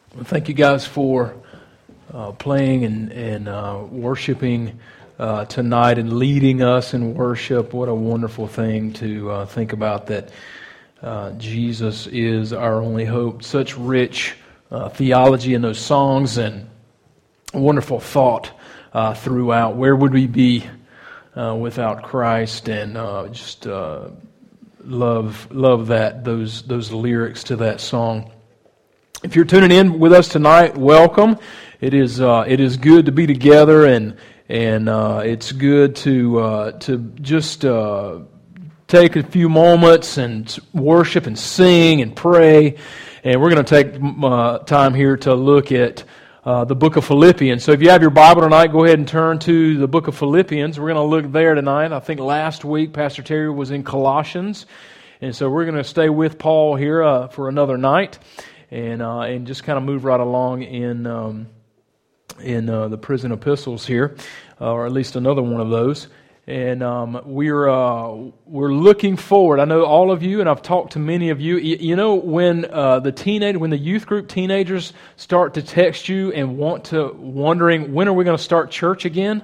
Well, thank you guys for playing and worshiping tonight and leading us in worship. What a wonderful thing to think about that Jesus is our only hope. Such rich theology in those songs and wonderful thought throughout. Where would we be without Christ? And just love that those lyrics to that song. If you're tuning in with us tonight, welcome. It is good to be together, and it's good to just take a few moments and worship and sing and pray. And we're going to take time here to look at the book of Philippians. So if you have your Bible tonight, go ahead and turn to the book of Philippians. We're going to look there tonight. I think last week Pastor Terry was in Colossians, and so we're going to stay with Paul here for another night. And just kind of move right along in the prison epistles here, or at least another one of those. And we're looking forward. I know all of you, and I've talked to many of you. You know, when the youth group teenagers start to text you and wondering when are we going to start church again,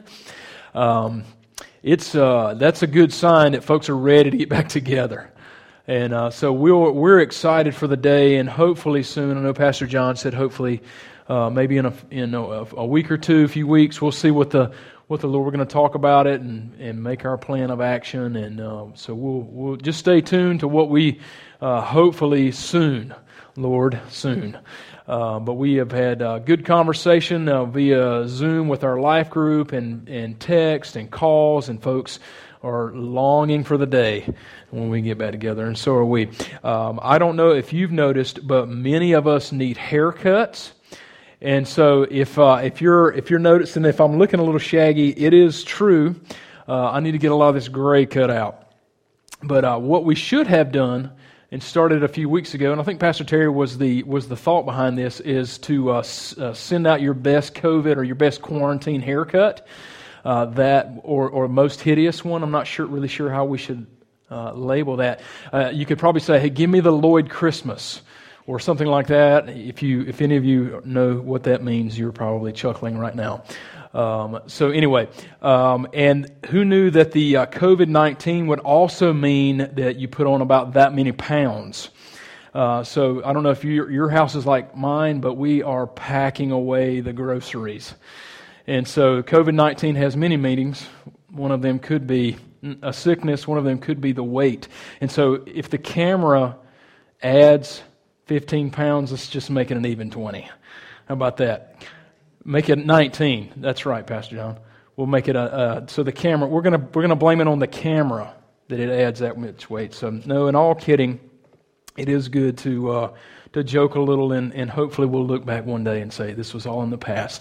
that's a good sign that folks are ready to get back together. And so we're excited for the day, and hopefully soon. I know Pastor John said hopefully maybe in a week or two, a few weeks, we'll see what the Lord. We're going to talk about it and make our plan of action. And so we'll just stay tuned to what we hopefully soon, Lord, soon. But we have had good conversation via Zoom with our life group and text and calls, and folks are longing for the day when we get back together, and so are we. I don't know if you've noticed, but many of us need haircuts, and so if you're noticing, if I'm looking a little shaggy, it is true. I need to get a lot of this gray cut out. But what we should have done and started a few weeks ago, and I think Pastor Terry was the thought behind this, is to send out your best COVID or your best quarantine haircut. That or most hideous one. I'm not really sure how we should label that. You could probably say, "Hey, give me the Lloyd Christmas," or something like that. If any of you know what that means, you're probably chuckling right now. So anyway, and who knew that the COVID-19 would also mean that you put on about that many pounds? So I don't know if your house is like mine, but we are packing away the groceries. And so COVID-19 has many meanings. One of them could be a sickness. One of them could be the weight. And so if the camera adds 15 pounds, let's just make it an even 20. How about that? Make it 19. That's right, Pastor John. We'll make it so the camera. We're gonna blame it on the camera that it adds that much weight. So no, in all kidding, it is good to joke a little, and hopefully we'll look back one day and say this was all in the past.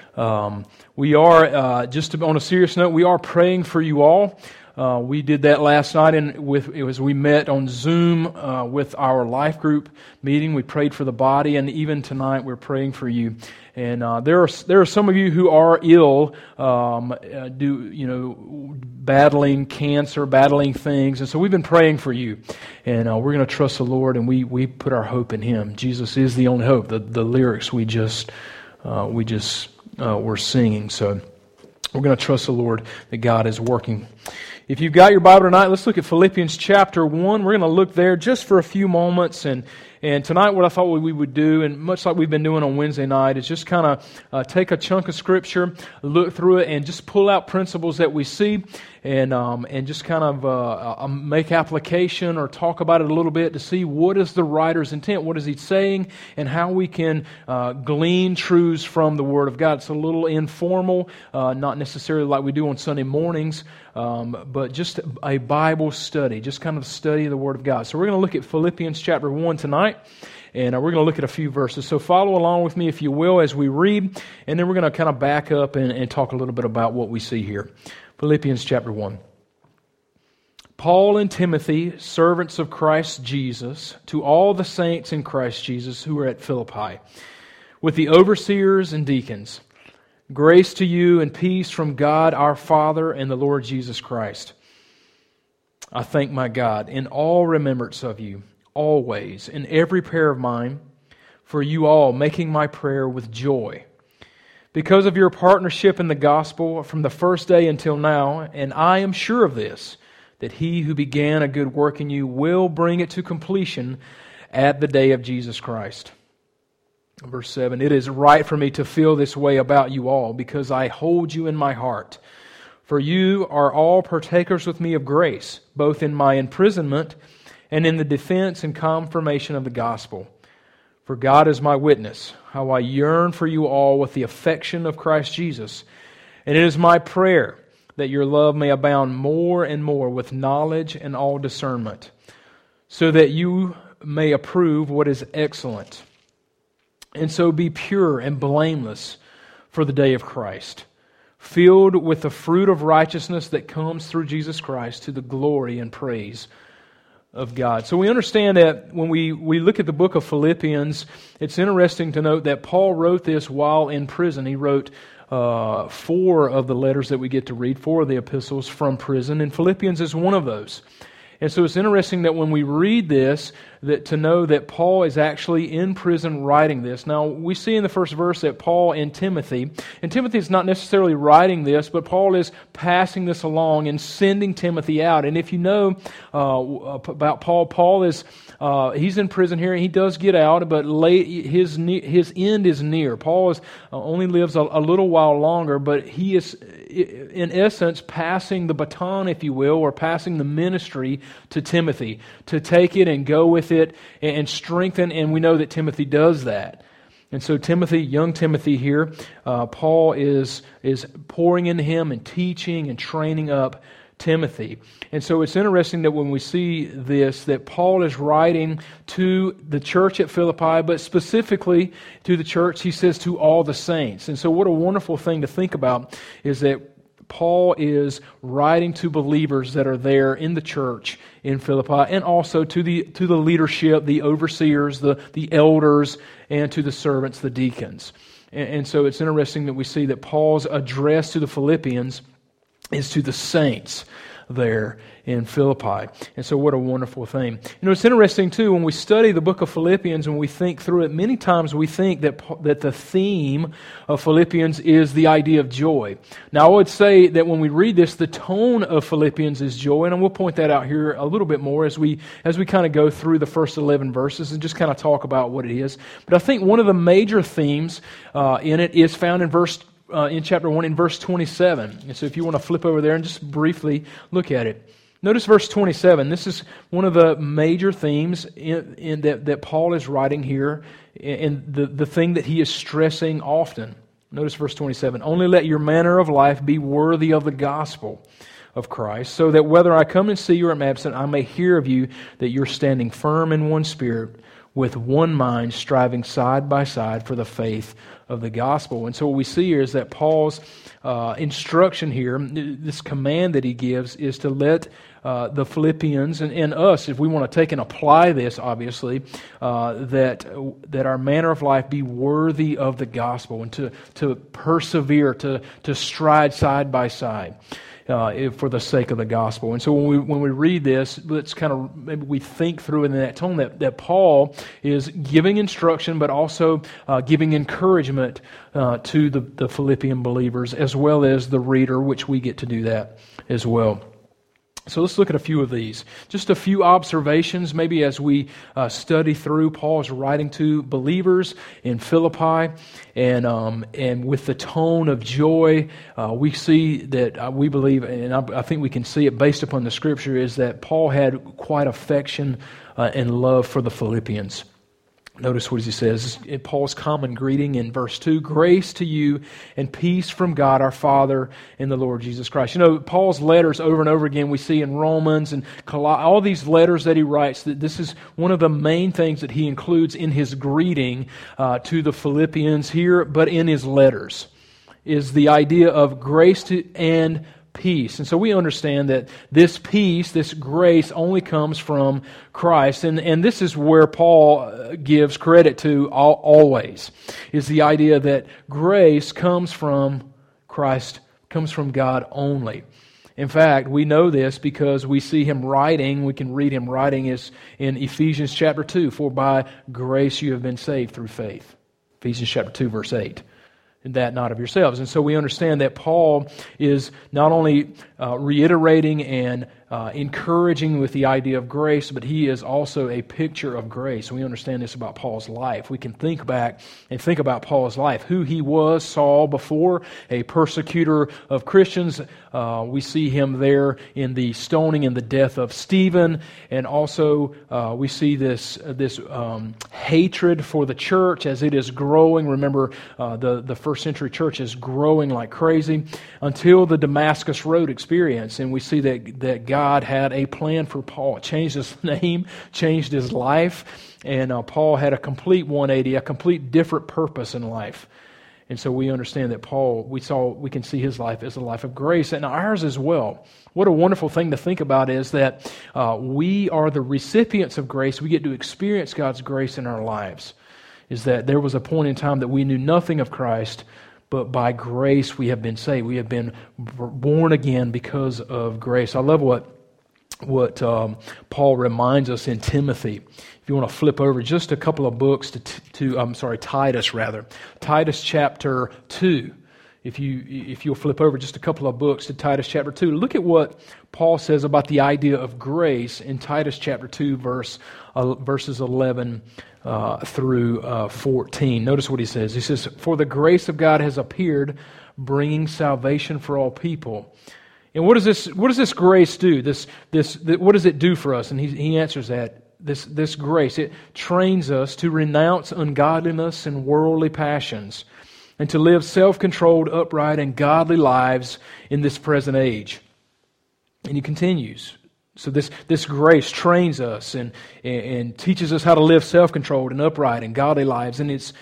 We are, on a serious note, we are praying for you all. We did that last night, and as we met on Zoom with our life group meeting, we prayed for the body, and even tonight we're praying for you. And there are some of you who are ill, battling cancer, battling things, and so we've been praying for you. And we're going to trust the Lord, and we put our hope in Him. Jesus is the only hope. The lyrics we just we're singing. So we're going to trust the Lord that God is working. If you've got your Bible tonight, let's look at Philippians chapter 1. We're going to look there just for a few moments. And tonight what I thought we would do, and much like we've been doing on Wednesday night, is just kind of take a chunk of Scripture, look through it, and just pull out principles that we see, and just kind of make application or talk about it a little bit to see what is the writer's intent, what is he saying, and how we can glean truths from the Word of God. It's a little informal, not necessarily like we do on Sunday mornings, but just a Bible study, just kind of study the Word of God. So we're going to look at Philippians chapter 1 tonight, and we're going to look at a few verses. So follow along with me, if you will, as we read, and then we're going to kind of back up and talk a little bit about what we see here. Philippians chapter 1. Paul and Timothy, servants of Christ Jesus, to all the saints in Christ Jesus who are at Philippi, with the overseers and deacons, grace to you and peace from God our Father and the Lord Jesus Christ. I thank my God in all remembrance of you, always, in every prayer of mine, for you all, making my prayer with joy. Because of your partnership in the gospel from the first day until now, and I am sure of this, that he who began a good work in you will bring it to completion at the day of Jesus Christ. Verse 7, it is right for me to feel this way about you all, because I hold you in my heart. For you are all partakers with me of grace, both in my imprisonment and in the defense and confirmation of the gospel. For God is my witness, how I yearn for you all with the affection of Christ Jesus. And it is my prayer that your love may abound more and more with knowledge and all discernment, so that you may approve what is excellent, and so be pure and blameless for the day of Christ, filled with the fruit of righteousness that comes through Jesus Christ to the glory and praise of God. So we understand that when we look at the book of Philippians, it's interesting to note that Paul wrote this while in prison. He wrote 4 of the letters that we get to read, 4 of the epistles from prison, and Philippians is one of those. And so it's interesting that when we read this, that to know that Paul is actually in prison writing this. Now, we see in the first verse that Paul and Timothy is not necessarily writing this, but Paul is passing this along and sending Timothy out. And if you know about Paul is he's in prison here, and he does get out, but his end is near. Paul only lives a little while longer, but he is, in essence, passing the baton, if you will, or passing the ministry to Timothy to take it and go with it and strengthen, and we know that Timothy does that. And so Timothy, young Timothy here, Paul is pouring into him and teaching and training up Timothy. And so it's interesting that when we see this, that Paul is writing to the church at Philippi, but specifically to the church, he says, to all the saints. And so what a wonderful thing to think about is that Paul is writing to believers that are there in the church in Philippi, and also to the leadership, the overseers, the elders, and to the servants, the deacons. And so it's interesting that we see that Paul's address to the Philippians is to the saints there in Philippi. And so what a wonderful thing. You know, it's interesting too, when we study the book of Philippians and we think through it, many times we think that the theme of Philippians is the idea of joy. Now, I would say that when we read this, the tone of Philippians is joy, and we'll point that out here a little bit more as we kind of go through the first 11 verses and just kind of talk about what it is. But I think one of the major themes in it is found in chapter 1 in verse 27. And so if you want to flip over there and just briefly look at it. Notice verse 27. This is one of the major themes in that Paul is writing here, and the thing that he is stressing often. Notice verse 27. Only let your manner of life be worthy of the gospel of Christ, so that whether I come and see you or am absent, I may hear of you that you're standing firm in one spirit, with one mind, striving side by side for the faith of the gospel. And so what we see here is that Paul's instruction here, this command that he gives, is to let the Philippians and us, if we want to take and apply this, obviously, that our manner of life be worthy of the gospel, and to persevere, to stride side by side. For the sake of the gospel. And so when we read this, let's kind of, maybe we think through it in that tone that Paul is giving instruction, but also giving encouragement to the Philippian believers, as well as the reader, which we get to do that as well. So let's look at a few of these. Just a few observations, maybe as we study through Paul's writing to believers in Philippi, and with the tone of joy, we see that we believe, and I think we can see it based upon the Scripture, is that Paul had quite affection and love for the Philippians. Notice what he says in Paul's common greeting in verse 2, grace to you and peace from God our Father and the Lord Jesus Christ. You know, Paul's letters over and over again we see in Romans and all these letters that he writes, that this is one of the main things that he includes in his greeting to the Philippians here, but in his letters, is the idea of grace and peace. And so we understand that this peace, this grace, only comes from Christ. And this is where Paul gives credit to always, is the idea that grace comes from Christ, comes from God only. In fact, we know this because we see him writing, we can read him writing is in Ephesians chapter 2, for by grace you have been saved through faith. Ephesians chapter 2, verse 8. And that not of yourselves. And so we understand that Paul is not only reiterating and encouraging with the idea of grace, but he is also a picture of grace. We understand this about Paul's life. We can think back and think about Paul's life, who he was, Saul before, a persecutor of Christians. We see him there in the stoning and the death of Stephen, and also we see this hatred for the church as it is growing. Remember, the first century church is growing like crazy until the Damascus Road experience, and we see that God had a plan for Paul. It changed his name, changed his life, and Paul had a complete 180, a complete different purpose in life. And so we understand that Paul, we can see his life as a life of grace, and ours as well. What a wonderful thing to think about is that we are the recipients of grace. We get to experience God's grace in our lives. Is that there was a point in time that we knew nothing of Christ, but by grace we have been saved. We have been born again because of grace. I love what Paul reminds us in Timothy. If you want to flip over just a couple of books Titus rather. Titus chapter 2. If you'll flip over just a couple of books to Titus chapter 2, look at what Paul says about the idea of grace in Titus chapter 2, verses 11 through 14. Notice what he says. He says, "For the grace of God has appeared, bringing salvation for all people." And what does this grace do? What does it do for us? And he answers that. This grace, it trains us to renounce ungodliness and worldly passions, and to live self-controlled, upright, and godly lives in this present age. And he continues. So this grace trains us and teaches us how to live self-controlled and upright and godly lives. And it's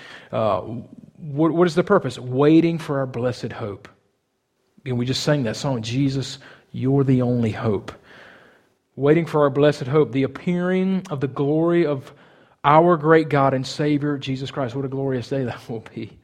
what is the purpose? Waiting for our blessed hope. And we just sang that song, Jesus, you're the only hope. Waiting for our blessed hope, the appearing of the glory of our great God and Savior, Jesus Christ. What a glorious day that will be.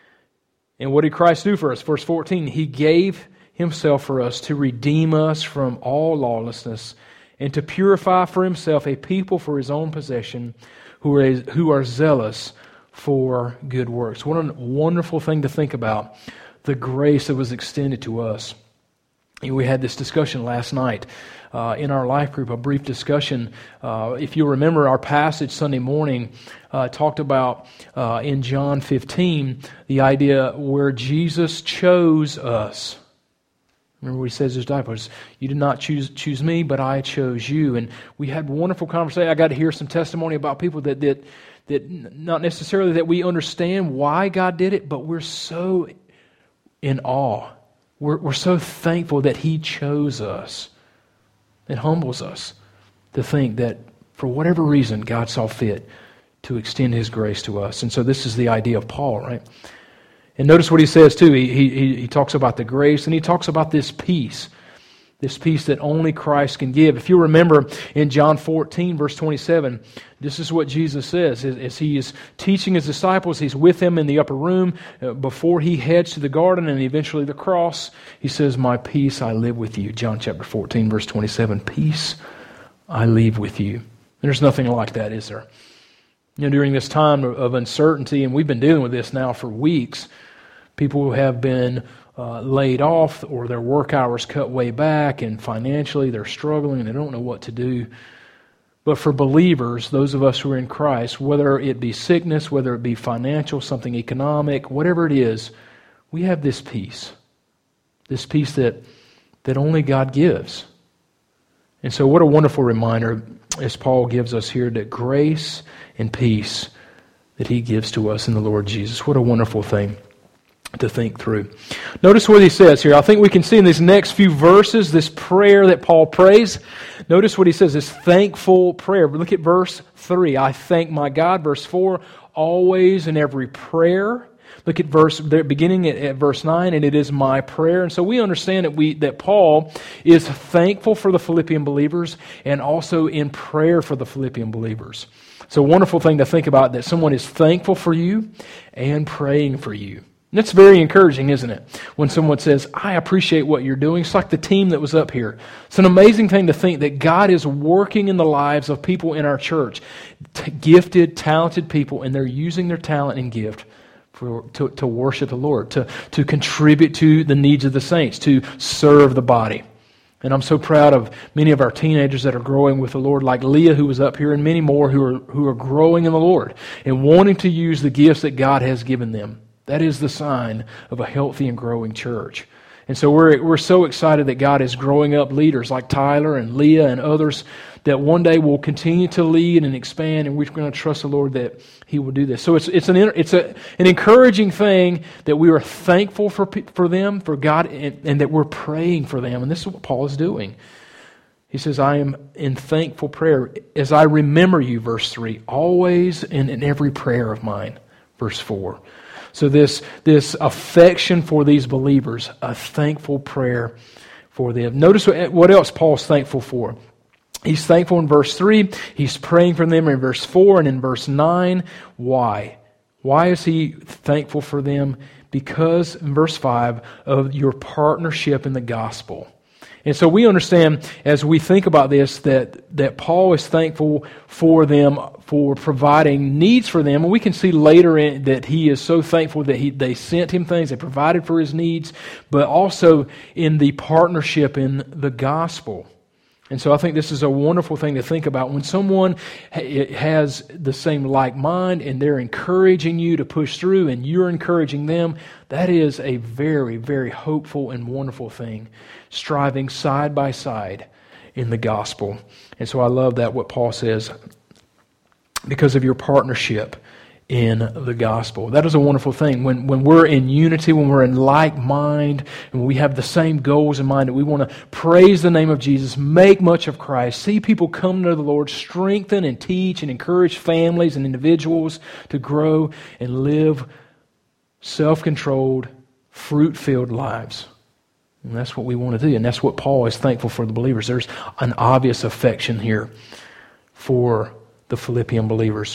And what did Christ do for us? Verse 14, He gave Himself for us to redeem us from all lawlessness and to purify for Himself a people for His own possession who are zealous for good works. What a wonderful thing to think about, the grace that was extended to us. And we had this discussion last night in our life group, a brief discussion. If you remember, our passage Sunday morning talked about in John 15 the idea where Jesus chose us. Remember what He says to His disciples, "You did not choose me, but I chose you." And we had wonderful conversation. I got to hear some testimony about people that not necessarily that we understand why God did it, but we're so in awe. We're so thankful that He chose us. It humbles us to think that for whatever reason God saw fit to extend His grace to us. And so this is the idea of Paul, right? And notice what he says too. He talks about the grace, and he talks about this peace that only Christ can give. If you remember in John 14, verse 27, this is what Jesus says. As He is teaching His disciples, He's with them in the upper room before He heads to the garden and eventually the cross. He says, "My peace I live with you." John chapter 14, verse 27, "Peace I leave with you." And there's nothing like that, is there? During this time of uncertainty, and we've been dealing with this now for weeks, people who have been laid off or their work hours cut way back, and financially they're struggling and they don't know what to do. But for believers, those of us who are in Christ, whether it be sickness, whether it be financial, something economic, whatever it is, we have this peace that only God gives. And so what a wonderful reminder, as Paul gives us here, that grace and peace that He gives to us in the Lord Jesus. What a wonderful thing to think through. Notice what he says here. I think we can see in these next few verses this prayer that Paul prays. Notice what he says, this thankful prayer. Look at verse 3. "I thank my God." Verse 4, "always in every prayer." Look at beginning at verse 9, "and it is my prayer." And so we understand that Paul is thankful for the Philippian believers and also in prayer for the Philippian believers. It's a wonderful thing to think about, that someone is thankful for you and praying for you. And that's very encouraging, isn't it? When someone says, I appreciate what you're doing. It's like the team that was up here. It's an amazing thing to think that God is working in the lives of people in our church, gifted, talented people, and they're using their talent and gift to worship the Lord, to contribute to the needs of the saints, to serve the body. And I'm so proud of many of our teenagers that are growing with the Lord, like Leah, who was up here, and many more who are growing in the Lord and wanting to use the gifts that God has given them. That is the sign of a healthy and growing church. And so we're so excited that God is growing up leaders like Tyler and Leah and others that one day will continue to lead and expand, and we're going to trust the Lord that He will do this. So it's an encouraging thing that we are thankful for them, for God, and that we're praying for them. And this is what Paul is doing. He says, I am in thankful prayer as I remember you, verse 3, always and in every prayer of mine, verse 4. So this affection for these believers, a thankful prayer for them. Notice what else Paul's thankful for. He's thankful in verse 3. He's praying for them in verse 4 and in verse 9. Why? Why is he thankful for them? Because, in verse 5, of your partnership in the gospel. And so we understand, as we think about this, that Paul is thankful for them, for providing needs for them. And we can see later that he is so thankful that they sent him things, they provided for his needs, but also in the partnership in the gospel. And so I think this is a wonderful thing to think about. When someone has the same like mind and they're encouraging you to push through and you're encouraging them, that is a very, very hopeful and wonderful thing, striving side by side in the gospel. And so I love that, what Paul says, because of your partnership in the gospel. That is a wonderful thing. When we're in unity, when we're in like mind, and we have the same goals in mind, that we want to praise the name of Jesus, make much of Christ, see people come to the Lord, strengthen and teach and encourage families and individuals to grow and live self-controlled, fruit-filled lives. And that's what we want to do. And that's what Paul is thankful for the believers. There's an obvious affection here for the Philippian believers.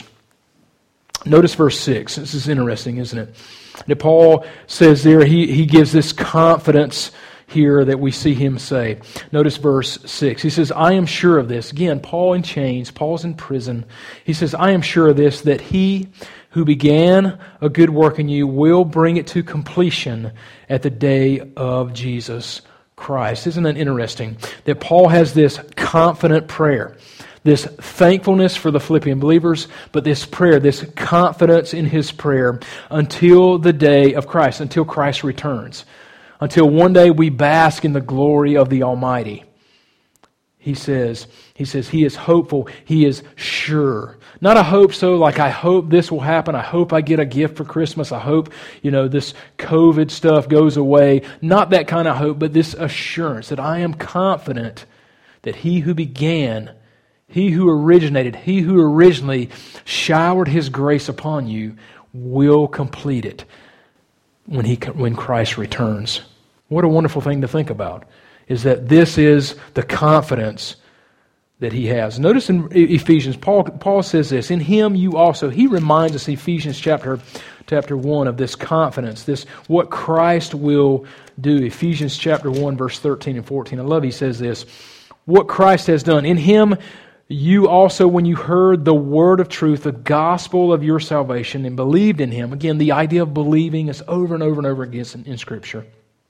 Notice verse 6. This is interesting, isn't it? That Paul says there, he gives this confidence here that we see him say. Notice verse 6. He says, I am sure of this. Again, Paul in chains. Paul's in prison. He says, I am sure of this, that he who began a good work in you will bring it to completion at the day of Jesus Christ. Isn't that interesting? That Paul has this confident prayer, this thankfulness for the Philippian believers, but this prayer, this confidence in his prayer until the day of Christ, until Christ returns, until one day we bask in the glory of the Almighty. He says he is hopeful, he is sure. Not a hope so like, I hope this will happen, I hope I get a gift for Christmas, I hope, this COVID stuff goes away. Not that kind of hope, but this assurance that I am confident that he who began, he who originated, he who originally showered his grace upon you will complete it when Christ returns. What a wonderful thing to think about, is that this is the confidence that he has. Notice in Ephesians, Paul says this, in him you also, he reminds us in Ephesians chapter 1 of this confidence, this what Christ will do. Ephesians chapter 1 verse 13 and 14. I love he says this, what Christ has done. In him you also, when you heard the word of truth, the gospel of your salvation, and believed in him. Again, the idea of believing is over and over and over again in Scripture.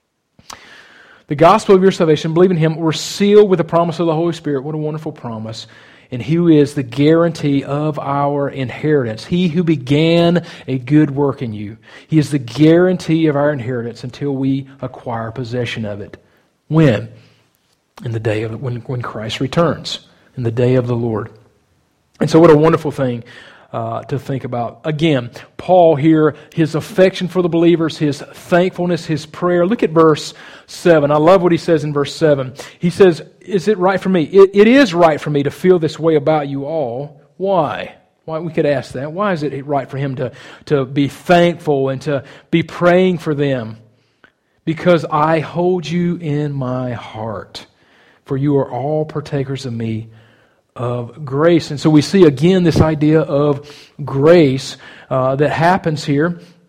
The gospel of your salvation, believe in him, were sealed with the promise of the Holy Spirit. What a wonderful promise. And he is the guarantee of our inheritance. He who began a good work in you. He is the guarantee of our inheritance until we acquire possession of it. When? In the day of when Christ returns. In the day of the Lord. And so what a wonderful thing to think about. Again, Paul here, his affection for the believers, his thankfulness, his prayer. Look at verse 7. I love what he says in verse 7. He says, is it right for me? It is right for me to feel this way about you all. Why? Why? We could ask that. Why is it right for him to be thankful and to be praying for them? Because I hold you in my heart, for you are all partakers of me, of grace. And so we see again this idea of grace that happens here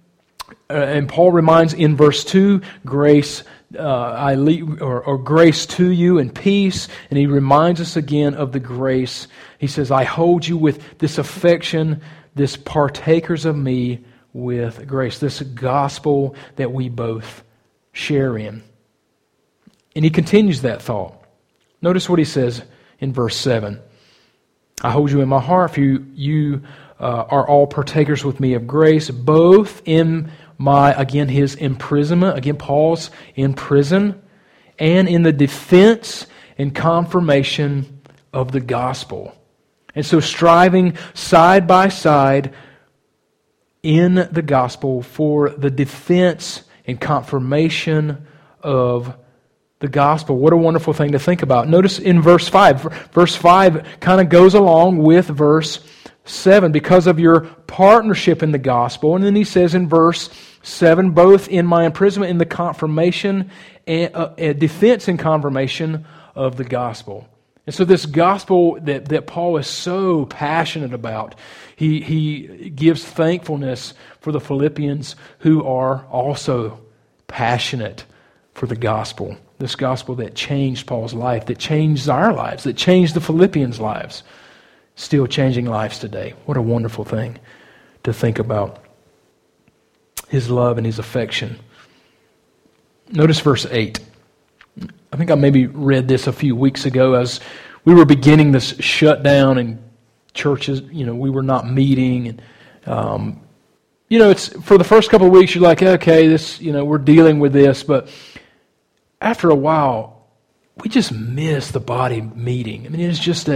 And Paul reminds in verse 2, grace I leave, or grace to you and peace. And he reminds us again of the grace. He says, I hold you with this affection, this partakers of me with grace, this gospel that we both share in. And he continues that thought. Notice what he says in verse 7. I hold you in my heart, for you are all partakers with me of grace, both in his imprisonment, again, Paul's in prison, and in the defense and confirmation of the gospel. And so striving side by side in the gospel for the defense and confirmation of the gospel. What a wonderful thing to think about. Notice in verse 5. Verse 5 kind of goes along with verse 7 because of your partnership in the gospel. And then he says in verse 7, both in my imprisonment in the confirmation and defense and confirmation of the gospel. And so this gospel that Paul is so passionate about, he gives thankfulness for the Philippians who are also passionate for the gospel. This gospel that changed Paul's life, that changed our lives, that changed the Philippians' lives. Still changing lives today. What a wonderful thing to think about. His love and his affection. Notice verse 8. I think I maybe read this a few weeks ago as we were beginning this shutdown and churches, we were not meeting. And, it's for the first couple of weeks you're like, okay, this, we're dealing with this. But after a while, we just miss the body meeting. I mean, it's just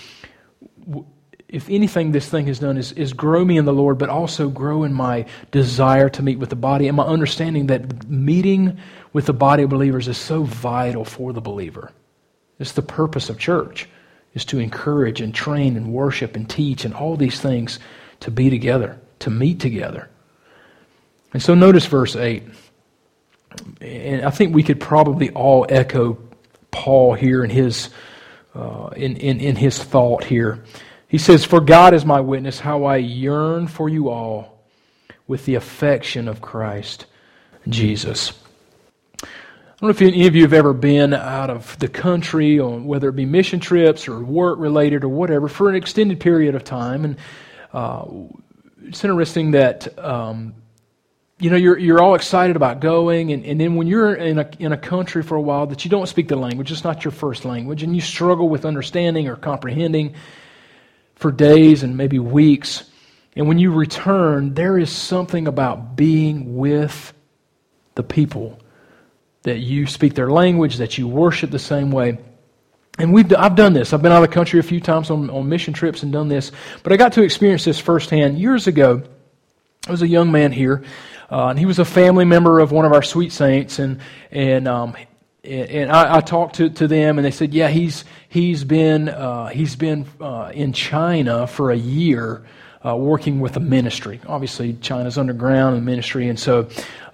if anything this thing has done is grow me in the Lord, but also grow in my desire to meet with the body and my understanding that meeting with the body of believers is so vital for the believer. It's the purpose of church, is to encourage and train and worship and teach and all these things to be together, to meet together. And so notice verse 8. And I think we could probably all echo Paul here in his in his thought here. He says, for God is my witness, how I yearn for you all with the affection of Christ Jesus. I don't know if any of you have ever been out of the country, or whether it be mission trips or work-related or whatever, for an extended period of time. And it's interesting that you're all excited about going, and then when you're in a country for a while that you don't speak the language, it's not your first language, and you struggle with understanding or comprehending for days and maybe weeks. And when you return, there is something about being with the people that you speak their language, that you worship the same way. And I've done this. I've been out of the country a few times on mission trips and done this. But I got to experience this firsthand. Years ago, I was a young man here, and he was a family member of one of our Sweet Saints, and I talked to them, and they said, yeah, he's been in China for a year, working with a ministry. Obviously, China's underground in ministry, and so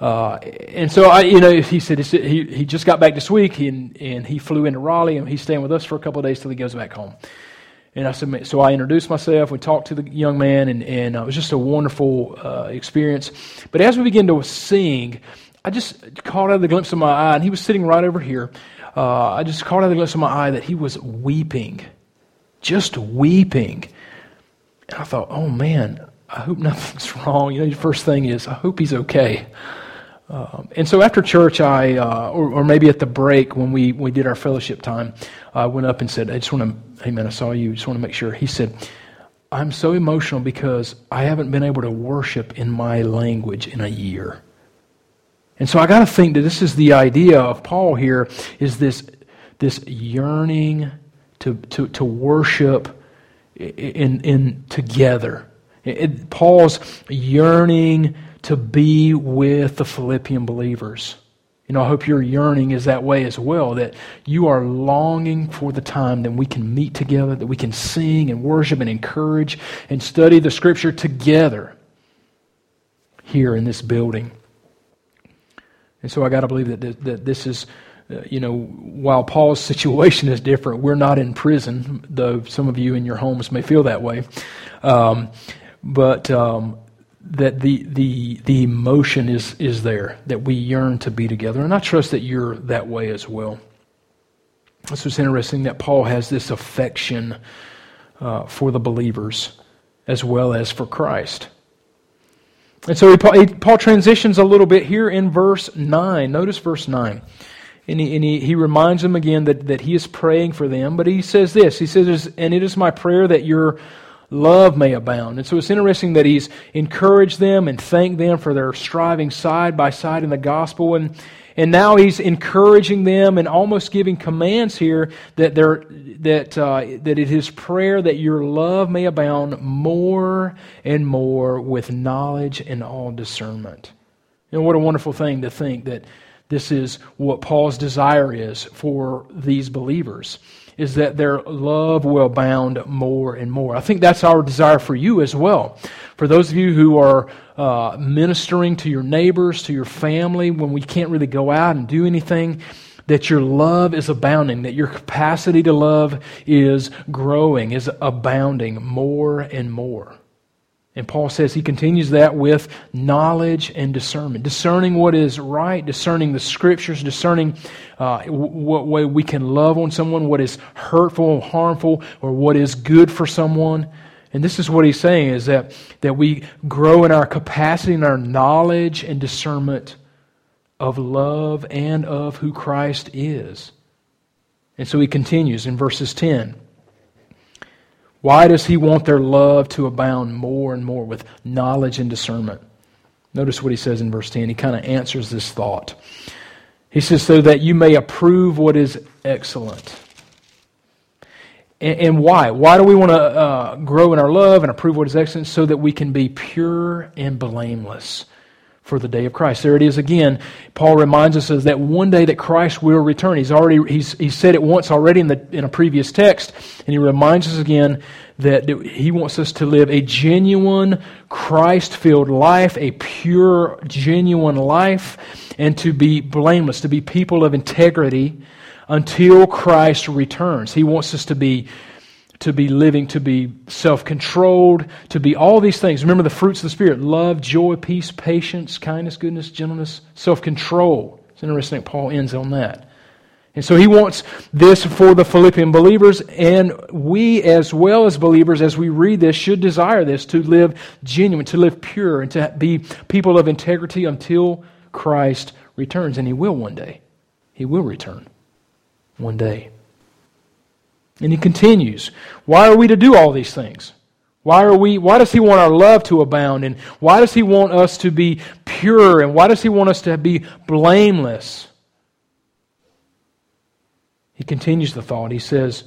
he said he just got back this week, and he flew into Raleigh, and he's staying with us for a couple of days till he goes back home. And I said, so I introduced myself. We talked to the young man, and it was just a wonderful experience. But as we began to sing, I just caught out of the glimpse of my eye, and he was sitting right over here. I just caught out of the glimpse of my eye that he was weeping, just weeping. And I thought, oh man, I hope nothing's wrong. The first thing is, I hope he's okay. And so after church, or maybe at the break when we did our fellowship time, I went up and said, hey man, I saw you, just want to make sure. He said, I'm so emotional because I haven't been able to worship in my language in a year. And so I got to think that this is the idea of Paul here, is this yearning to worship in together. Paul's yearning to be with the Philippian believers. I hope your yearning is that way as well, that you are longing for the time that we can meet together, that we can sing and worship and encourage and study the Scripture together here in this building. And so I got to believe that this is, while Paul's situation is different, we're not in prison, though some of you in your homes may feel that way. But the emotion is there, that we yearn to be together. And I trust that you're that way as well. It's just interesting that Paul has this affection for the believers as well as for Christ. And so Paul transitions a little bit here in verse 9. Notice verse 9. And he reminds them again that he is praying for them. But he says this. He says, "And it is my prayer that your love may abound." And so it's interesting that he's encouraged them and thanked them for their striving side by side in the gospel. And now he's encouraging them and almost giving commands here that it is prayer that your love may abound more and more with knowledge and all discernment. And what a wonderful thing to think that this is what Paul's desire is for these believers, is that their love will abound more and more. I think that's our desire for you as well. For those of you who are ministering to your neighbors, to your family, when we can't really go out and do anything, that your love is abounding, that your capacity to love is growing, is abounding more and more. And Paul says he continues that with knowledge and discernment. Discerning what is right, discerning the Scriptures, discerning what way we can love on someone, what is hurtful, harmful, or what is good for someone. And this is what he's saying, is that we grow in our capacity and our knowledge and discernment of love and of who Christ is. And so he continues in verses 10. Why does he want their love to abound more and more with knowledge and discernment? Notice what he says in verse 10. He kind of answers this thought. He says, so that you may approve what is excellent. And why? Why do we want to grow in our love and approve what is excellent? So that we can be pure and blameless for the day of Christ. There it is again. Paul reminds us of that one day that Christ will return. He's said it once already in a previous text, and he reminds us again that he wants us to live a genuine, Christ-filled life, a pure, genuine life, and to be blameless, to be people of integrity until Christ returns. He wants us to be living, to be self-controlled, to be all these things. Remember the fruits of the Spirit: love, joy, peace, patience, kindness, goodness, gentleness, self-control. It's interesting that Paul ends on that. And so he wants this for the Philippian believers, and we as well as believers, as we read this, should desire this, to live genuine, to live pure, and to be people of integrity until Christ returns. And He will one day. He will return one day. And he continues, why are we to do all these things? Why does he want our love to abound? And why does he want us to be pure? And why does he want us to be blameless? He continues the thought. He says,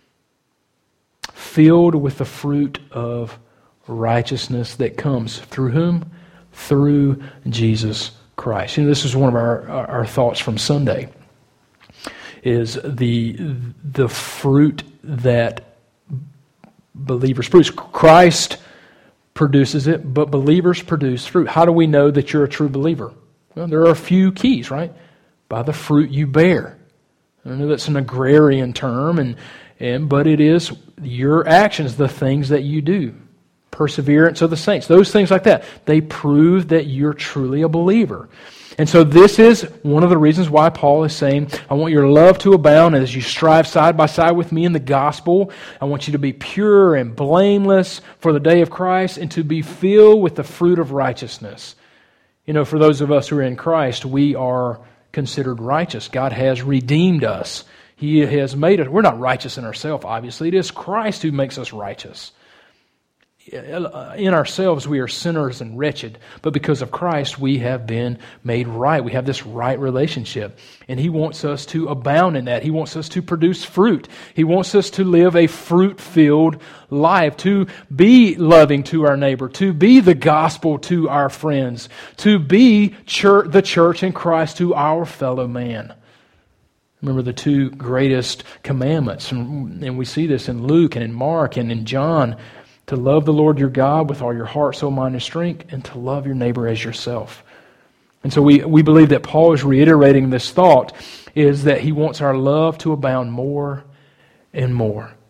filled with the fruit of righteousness that comes through whom? Through Jesus Christ. This is one of our thoughts from Sunday. Is the fruit that believers produce. Christ produces it, but believers produce fruit. How do we know that you're a true believer? Well, there are a few keys, right? By the fruit you bear. I know that's an agrarian term, but it is your actions, the things that you do. Perseverance of the saints, those things like that. They prove that you're truly a believer. And so this is one of the reasons why Paul is saying, I want your love to abound as you strive side by side with me in the gospel. I want you to be pure and blameless for the day of Christ and to be filled with the fruit of righteousness. For those of us who are in Christ, we are considered righteous. God has redeemed us. He has made us. We're not righteous in ourselves, obviously. It is Christ who makes us righteous. In ourselves, we are sinners and wretched, but because of Christ, we have been made right. We have this right relationship, and He wants us to abound in that. He wants us to produce fruit. He wants us to live a fruit-filled life, to be loving to our neighbor, to be the gospel to our friends, to be the church in Christ to our fellow man. Remember the two greatest commandments, and we see this in Luke and in Mark and in John. To love the Lord your God with all your heart, soul, mind, and strength, and to love your neighbor as yourself. And so we believe that Paul is reiterating this thought, is that he wants our love to abound more and more.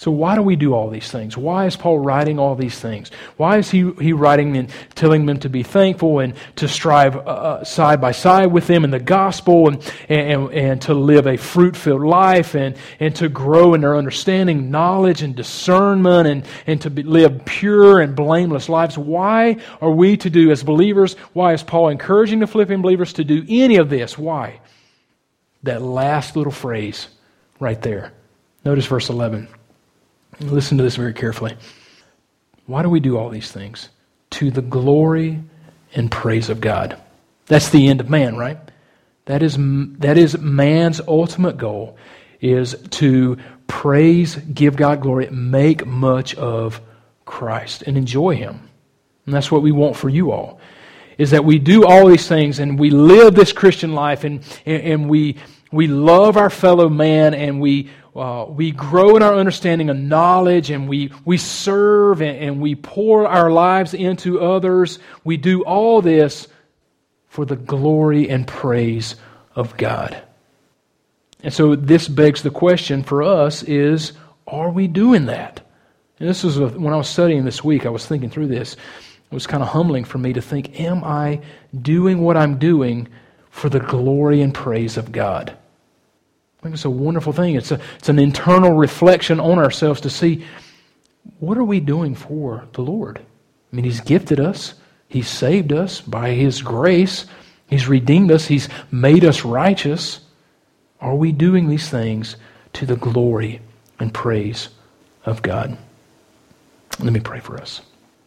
So why do we do all these things? Why is Paul writing all these things? Why is he writing and telling them to be thankful and to strive side by side with them in the gospel and to live a fruit-filled life and to grow in their understanding, knowledge, and discernment and to live pure and blameless lives? Why are we to do as believers? Why is Paul encouraging the Philippian believers to do any of this? Why? That last little phrase right there. Notice verse 11. Listen to this very carefully. Why do we do all these things? To the glory and praise of God. That's the end of man, right? That is man's ultimate goal, is to praise, give God glory, make much of Christ, and enjoy Him. And that's what we want for you all, is that we do all these things and we live this Christian life and we love our fellow man and we grow in our understanding of knowledge and we serve and we pour our lives into others. We do all this for the glory and praise of God. And so this begs the question for us is, are we doing that? And this was when I was studying this week, I was thinking through this. It was kind of humbling for me to think, am I doing what I'm doing for the glory and praise of God? I think it's a wonderful thing. It's an internal reflection on ourselves to see, what are we doing for the Lord? I mean, He's gifted us. He's saved us by His grace. He's redeemed us. He's made us righteous. Are we doing these things to the glory and praise of God? Let me pray for us.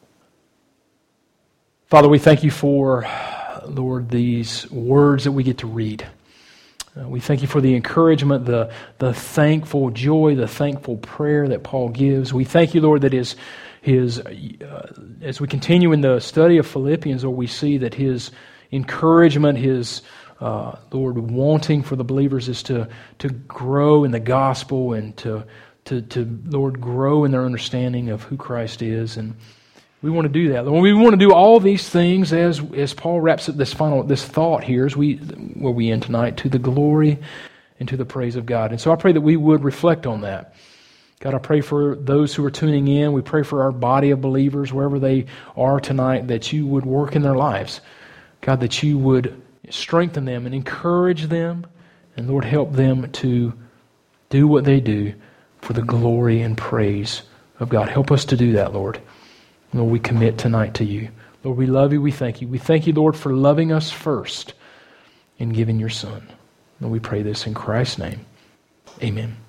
Father, we thank You for, Lord, these words that we get to read. We thank You for the encouragement, the thankful joy, the thankful prayer that Paul gives. We thank You, Lord, that his as we continue in the study of Philippians, Lord, we see that his encouragement, his Lord, wanting for the believers is to grow in the gospel and to Lord, grow in their understanding of who Christ is. And we want to do that. We want to do all these things as Paul wraps up this thought here where we end tonight, to the glory and to the praise of God. And so I pray that we would reflect on that. God, I pray for those who are tuning in. We pray for our body of believers, wherever they are tonight, that You would work in their lives. God, that You would strengthen them and encourage them. And Lord, help them to do what they do for the glory and praise of God. Help us to do that, Lord. Lord, we commit tonight to You. Lord, we love You. We thank You. We thank You, Lord, for loving us first and giving Your Son. Lord, we pray this in Christ's name. Amen.